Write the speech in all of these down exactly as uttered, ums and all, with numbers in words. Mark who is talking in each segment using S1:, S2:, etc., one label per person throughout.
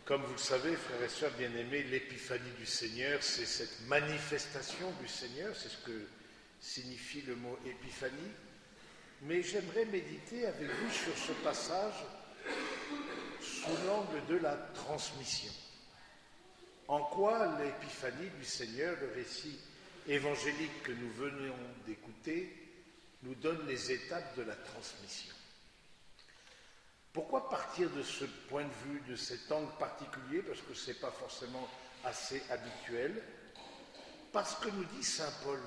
S1: Comme vous le savez, frères et sœurs bien-aimés, l'épiphanie du Seigneur, c'est cette manifestation du Seigneur, c'est ce que signifie le mot épiphanie. Mais j'aimerais méditer avec vous sur ce passage sous l'angle de la transmission. En quoi l'épiphanie du Seigneur, le récit évangélique que nous venons d'écouter, nous donne les étapes de la transmission. Pourquoi partir de ce point de vue, de cet angle particulier, parce que ce n'est pas forcément assez habituel? Parce que nous dit saint Paul,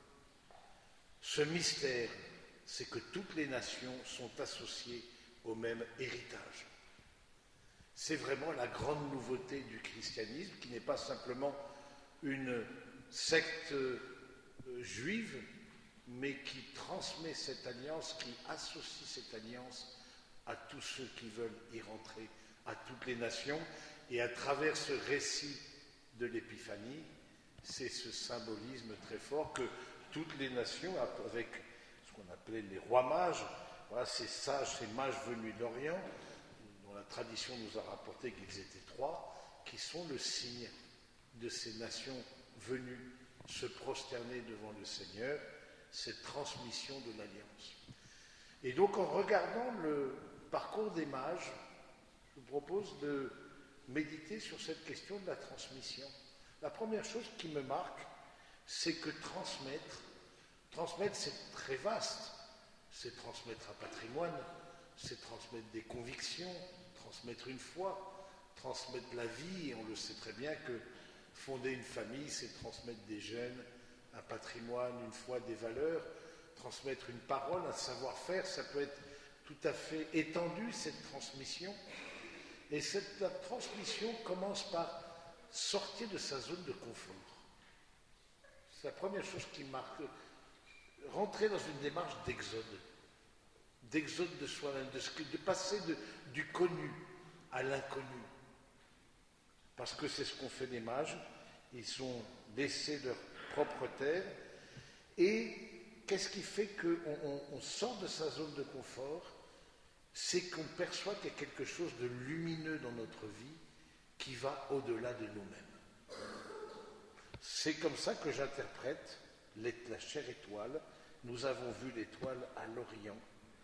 S1: ce mystère, c'est que toutes les nations sont associées au même héritage. C'est vraiment la grande nouveauté du christianisme, qui n'est pas simplement une secte euh, juive, mais qui transmet cette alliance, qui associe cette alliance à tous ceux qui veulent y rentrer, à toutes les nations. Et à travers ce récit de l'épiphanie, c'est ce symbolisme très fort que toutes les nations, avec ce qu'on appelait les rois mages, voilà, ces sages, ces mages venus d'Orient, dont la tradition nous a rapporté qu'ils étaient trois, qui sont le signe de ces nations venues se prosterner devant le Seigneur, cette transmission de l'alliance. Et donc, en regardant le parcours des mages, je vous propose de méditer sur cette question de la transmission. La première chose qui me marque, c'est que transmettre, transmettre c'est très vaste. C'est transmettre un patrimoine, c'est transmettre des convictions, transmettre une foi, transmettre la vie, et on le sait très bien que fonder une famille, c'est transmettre des gènes, un patrimoine, une foi, des valeurs, transmettre une parole, un savoir-faire, ça peut être tout à fait étendu, cette transmission. Et cette la transmission commence par sortir de sa zone de confort. C'est la première chose qui marque. Rentrer dans une démarche d'exode, d'exode de soi-même, de, de passer de, du connu à l'inconnu. Parce que c'est ce qu'ont fait les mages, ils ont laissé leur propre terre. Et qu'est-ce qui fait qu'on on, on sort de sa zone de confort? C'est qu'on perçoit qu'il y a quelque chose de lumineux dans notre vie qui va au-delà de nous-mêmes. C'est comme ça que j'interprète la chère étoile. Nous avons vu l'étoile à l'Orient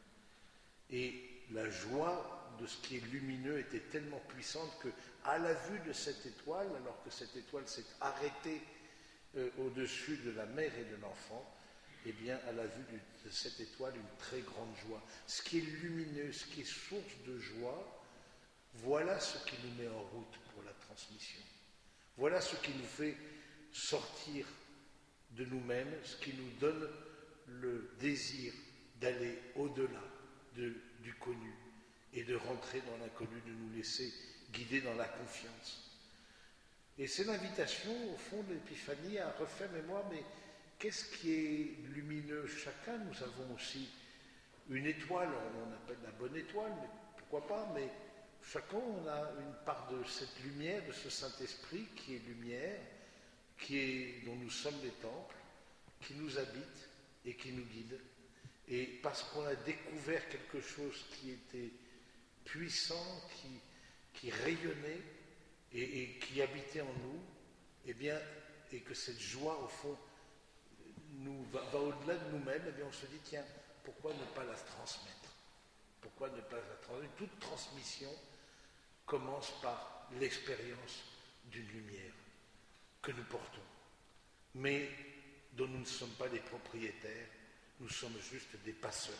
S1: et la joie de ce qui est lumineux était tellement puissante que, à la vue de cette étoile, alors que cette étoile s'est arrêtée euh, au-dessus de la mère et de l'enfant, eh bien, à la vue de cette étoile, une très grande joie. Ce qui est lumineux, ce qui est source de joie, voilà ce qui nous met en route pour la transmission. Voilà ce qui nous fait sortir de nous-mêmes, ce qui nous donne le désir d'aller au-delà de, du connu et de rentrer dans l'inconnu, de nous laisser guider dans la confiance. Et c'est l'invitation, au fond, de l'épiphanie à refaire mémoire, mais qu'est-ce qui est lumineux? Chacun, nous avons aussi une étoile, on appelle la bonne étoile, mais pourquoi pas, mais chacun, on a une part de cette lumière, de ce Saint-Esprit qui est lumière, qui est, dont nous sommes les temples, qui nous habite et qui nous guide. Et parce qu'on a découvert quelque chose qui était puissant, qui, qui rayonnait et, et qui habitait en nous, eh bien, et que cette joie, au fond, nous va, va au-delà de nous-mêmes, eh bien, on se dit, tiens, pourquoi ne pas la transmettre? Pourquoi ne pas la transmettre? Toute transmission commence par l'expérience d'une lumière que nous portons, mais dont nous ne sommes pas les propriétaires, nous sommes juste des passeurs.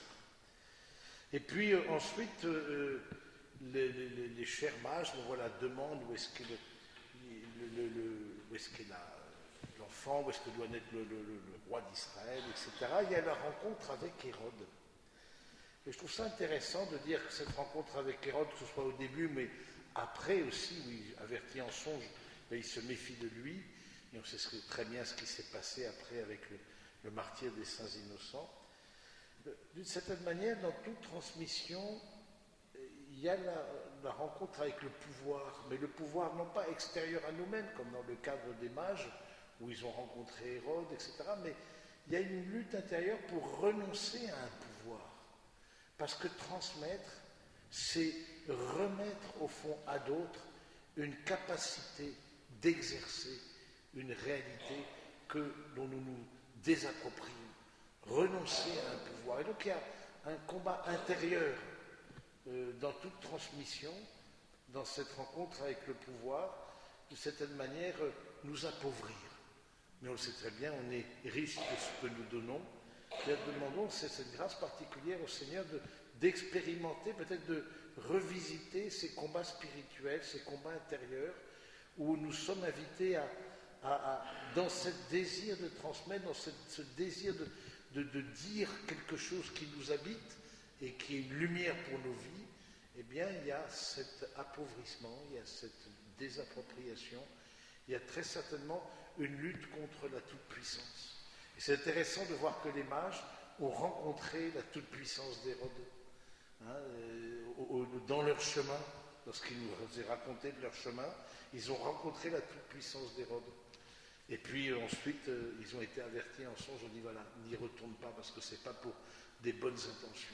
S1: Et puis euh, ensuite, euh, les, les, les chers mages nous voilà, demandent où est-ce qu'est le, le, le, où est-ce qu'est la, l'enfant, où est-ce que doit naître le, le, le roi d'Israël, et cetera. Il y a la rencontre avec Hérode. Et je trouve ça intéressant de dire que cette rencontre avec Hérode, que ce soit au début, mais après aussi, où il avertit en songe, mais il se méfie de lui. Et on sait très bien ce qui s'est passé après avec le, le martyre des saints innocents. D'une certaine manière, dans toute transmission, il y a la, la rencontre avec le pouvoir, mais le pouvoir non pas extérieur à nous-mêmes, comme dans le cadre des mages, où ils ont rencontré Hérode, et cetera, mais il y a une lutte intérieure pour renoncer à un pouvoir. Parce que transmettre, c'est remettre au fond à d'autres une capacité d'exercer une réalité que dont nous nous désapproprions, renoncer à un pouvoir. Et donc il y a un combat intérieur euh, dans toute transmission, dans cette rencontre avec le pouvoir, de certaine manière euh, nous appauvrir. Mais on le sait très bien, on est riche de ce que nous donnons. Et nous demandons, c'est cette grâce particulière au Seigneur de, d'expérimenter, peut-être de revisiter ces combats spirituels, ces combats intérieurs, où nous sommes invités à, à, à dans ce désir de transmettre, dans ce, ce désir de, de, de dire quelque chose qui nous habite et qui est une lumière pour nos vies, eh bien, il y a cet appauvrissement, il y a cette désappropriation, il y a très certainement une lutte contre la toute-puissance. Et c'est intéressant de voir que les mages ont rencontré la toute-puissance d'Hérode hein, euh, au, au, dans leur chemin, lorsqu'ils nous ont raconté de leur chemin, ils ont rencontré la toute-puissance d'Hérode. Et puis euh, ensuite, euh, ils ont été avertis en songe, on dit voilà, n'y retourne pas parce que ce n'est pas pour des bonnes intentions.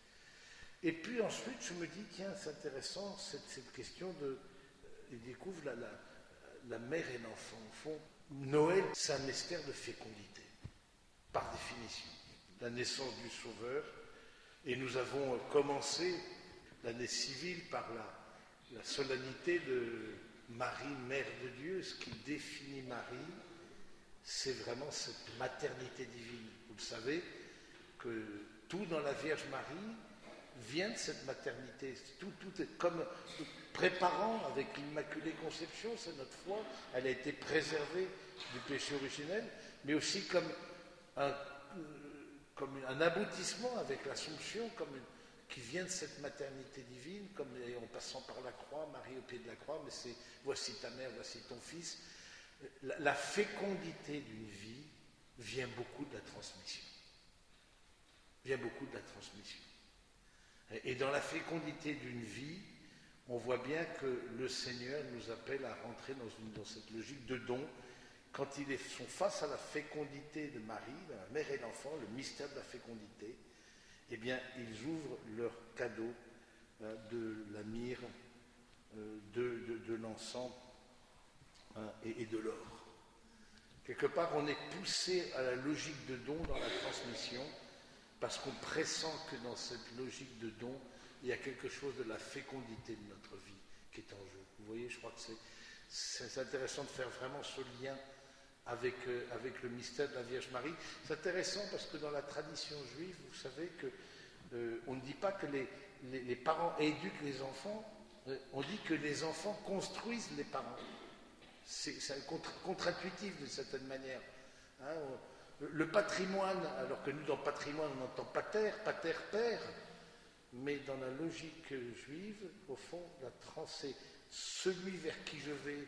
S1: Et puis ensuite, je me dis, tiens, c'est intéressant, cette, cette question de... Euh, ils découvrent la, la, la mère et l'enfant. Au fond, Noël, c'est un mystère de fécondité, par définition. La naissance du Sauveur. Et nous avons commencé l'année civile par la, la solennité de Marie, Mère de Dieu. Ce qui définit Marie, c'est vraiment cette maternité divine. Vous le savez, que tout dans la Vierge Marie vient de cette maternité. Tout, tout est comme préparant avec l'Immaculée Conception, c'est notre foi. Elle a été préservée du péché originel, mais aussi comme un, comme un aboutissement avec l'Assomption, comme une, qui vient de cette maternité divine, comme en passant par la croix, Marie au pied de la croix, mais c'est voici ta mère, voici ton fils. La, la fécondité d'une vie vient beaucoup de la transmission. Vient beaucoup de la transmission. Et dans la fécondité d'une vie, on voit bien que le Seigneur nous appelle à rentrer dans, une, dans cette logique de don. Quand ils sont face à la fécondité de Marie, la mère et l'enfant, le mystère de la fécondité, eh bien, ils ouvrent leur cadeau euh, de la myrrhe, euh, de, de, de l'encens hein, et, et de l'or. Quelque part, on est poussé à la logique de don dans la transmission, parce qu'on pressent que dans cette logique de don, il y a quelque chose de la fécondité de notre vie qui est en jeu. Vous voyez, je crois que c'est, c'est intéressant de faire vraiment ce lien avec, euh, avec le mystère de la Vierge Marie. C'est intéressant parce que dans la tradition juive, vous savez que euh, on ne dit pas que les, les, les parents éduquent les enfants, euh, on dit que les enfants construisent les parents. C'est, c'est contre, contre-intuitif d'une certaine manière. Hein, on, le patrimoine, alors que nous, dans le patrimoine, on n'entend pater, pater, père, mais dans la logique juive, au fond, la trans, c'est celui vers qui je vais,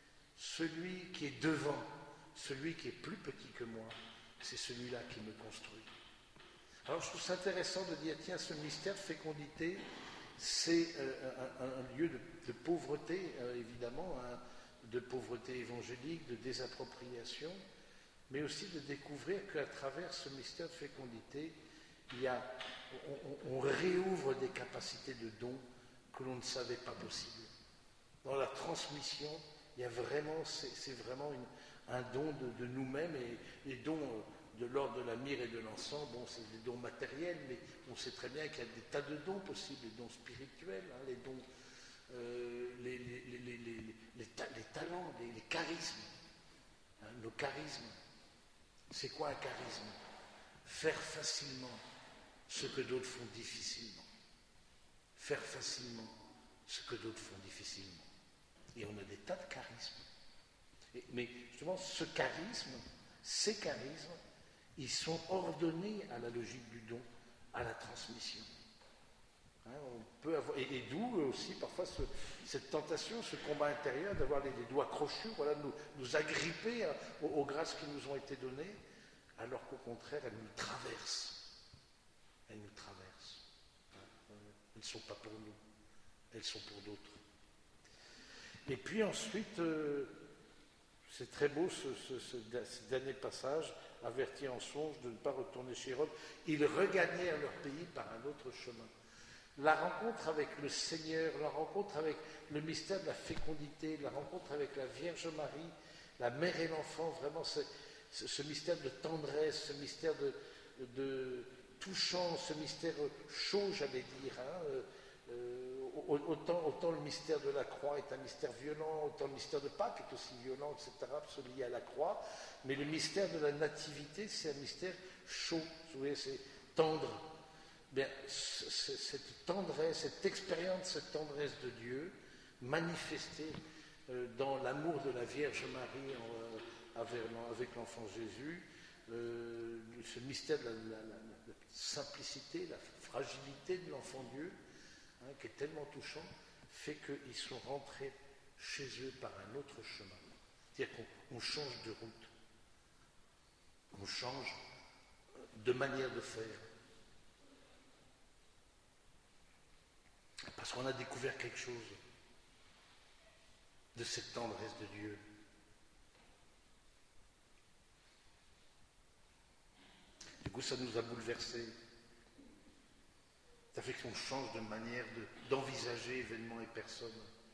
S1: celui qui est devant, celui qui est plus petit que moi, c'est celui-là qui me construit. Alors je trouve ça intéressant de dire, tiens, ce mystère de fécondité, c'est euh, un, un, un lieu de, de pauvreté, euh, évidemment, hein, de pauvreté évangélique, de désappropriation, mais aussi de découvrir qu'à travers ce mystère de fécondité, il y a, on, on réouvre des capacités de dons que l'on ne savait pas possibles. Dans la transmission, il y a vraiment, c'est, c'est vraiment une, un don de, de nous-mêmes, et les dons de l'ordre de la myrrhe et de l'encens, bon, c'est des dons matériels, mais on sait très bien qu'il y a des tas de dons possibles, les dons spirituels, hein, les dons, euh, les, les, les, les, les, les, ta, les talents, les, les charismes, hein, nos charismes. C'est quoi un charisme? Faire facilement ce que d'autres font difficilement. Faire facilement ce que d'autres font difficilement. Et on a des tas de charismes. Et, mais justement, ce charisme, ces charismes, ils sont ordonnés à la logique du don, à la transmission. Hein, on peut avoir, et, et d'où aussi parfois ce, cette tentation, ce combat intérieur d'avoir les, les doigts crochus, voilà, nous, nous agripper hein, aux, aux grâces qui nous ont été données, alors qu'au contraire, elles nous traversent. Elles nous traversent. Hein, elles ne sont pas pour nous, elles sont pour d'autres. Et puis ensuite, euh, c'est très beau ce, ce, ce, ce dernier passage, avertis en songe de ne pas retourner chez Hérode. Ils regagnèrent leur pays par un autre chemin. La rencontre avec le Seigneur, la rencontre avec le mystère de la fécondité, la rencontre avec la Vierge Marie, la mère et l'enfant, vraiment ce, ce, ce mystère de tendresse, ce mystère de, de touchant, ce mystère chaud, j'allais dire. Hein, euh, euh, autant, autant le mystère de la croix est un mystère violent, autant le mystère de Pâques est aussi violent, et cetera, parce que lié à la croix. Mais le mystère de la nativité, c'est un mystère chaud, vous voyez, c'est tendre. Bien, cette tendresse, cette expérience, cette tendresse de Dieu, manifestée euh, dans l'amour de la Vierge Marie en, euh, avec l'enfant Jésus, euh, ce mystère de la, la, la, la simplicité, la fragilité de l'enfant Dieu, hein, qui est tellement touchant, fait qu'ils sont rentrés chez eux par un autre chemin. C'est-à-dire qu'on on change de route, on change de manière de faire. Parce qu'on a découvert quelque chose de cette tendresse de Dieu. Du coup, ça nous a bouleversés. Ça fait qu'on change de manière de, d'envisager événements et personnes.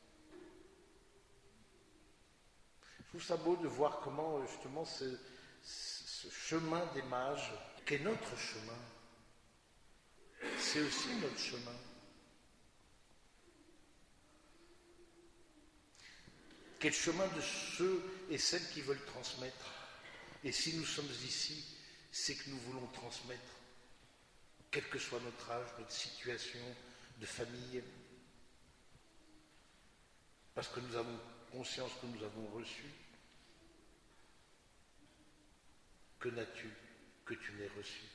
S1: Je trouve ça beau de voir comment, justement, ce, ce chemin des mages, qui est notre chemin, c'est aussi notre chemin. Quel chemin de ceux et celles qui veulent transmettre. Et si nous sommes ici, c'est que nous voulons transmettre, quel que soit notre âge, notre situation de famille, parce que nous avons conscience que nous avons reçu. Que n'as-tu que tu n'aies reçu?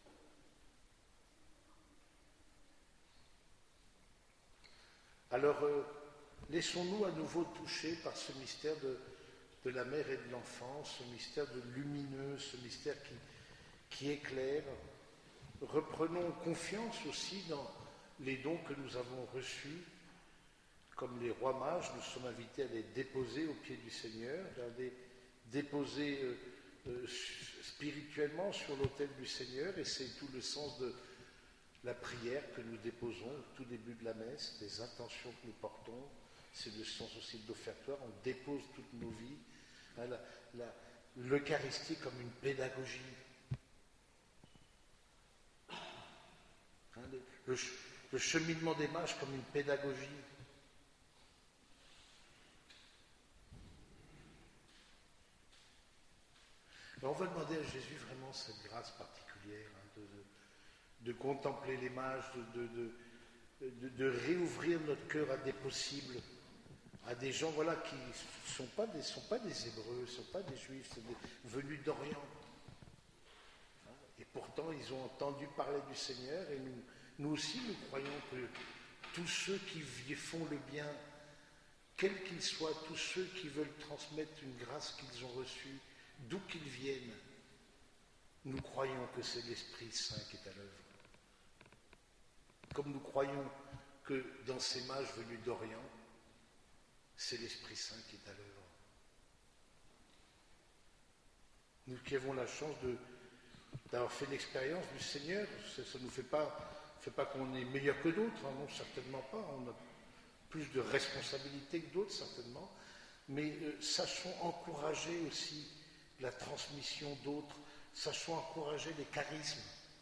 S1: Alors, euh, laissons-nous à nouveau toucher par ce mystère de, de la mère et de l'enfant, ce mystère de lumineux, ce mystère qui, qui éclaire. Reprenons confiance aussi dans les dons que nous avons reçus. Comme les rois mages, nous sommes invités à les déposer au pied du Seigneur, à les déposer euh, euh, spirituellement sur l'autel du Seigneur, et c'est tout le sens de la prière que nous déposons au tout début de la messe, des intentions que nous portons. C'est le sens aussi de l'offertoire, on dépose toutes nos vies. Hein, la, la, l'Eucharistie comme une pédagogie. Hein, le, le, le cheminement des mages comme une pédagogie. Alors on va demander à Jésus vraiment cette grâce particulière hein, de, de, de contempler les mages, de, de, de, de réouvrir notre cœur à des possibles, à des gens voilà, qui ne sont pas des, sont pas des Hébreux, ne sont pas des Juifs, c'est des, venus d'Orient. Et pourtant, ils ont entendu parler du Seigneur, et nous, nous aussi, nous croyons que tous ceux qui font le bien, quels qu'ils soient, tous ceux qui veulent transmettre une grâce qu'ils ont reçue, d'où qu'ils viennent, nous croyons que c'est l'Esprit Saint qui est à l'œuvre. Comme nous croyons que dans ces mages venus d'Orient, c'est l'Esprit Saint qui est à l'œuvre. Nous qui avons la chance de, d'avoir fait l'expérience du Seigneur, ça ne nous fait pas, fait pas qu'on est meilleur que d'autres, hein, non, certainement pas. On a plus de responsabilités que d'autres, certainement. Mais euh, sachons encourager aussi la transmission d'autres, sachons encourager les charismes,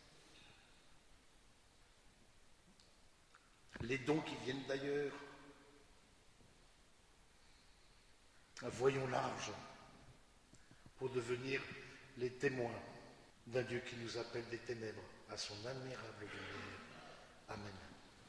S1: les dons qui viennent d'ailleurs. Voyons large pour devenir les témoins d'un Dieu qui nous appelle des ténèbres à son admirable lumière. Amen.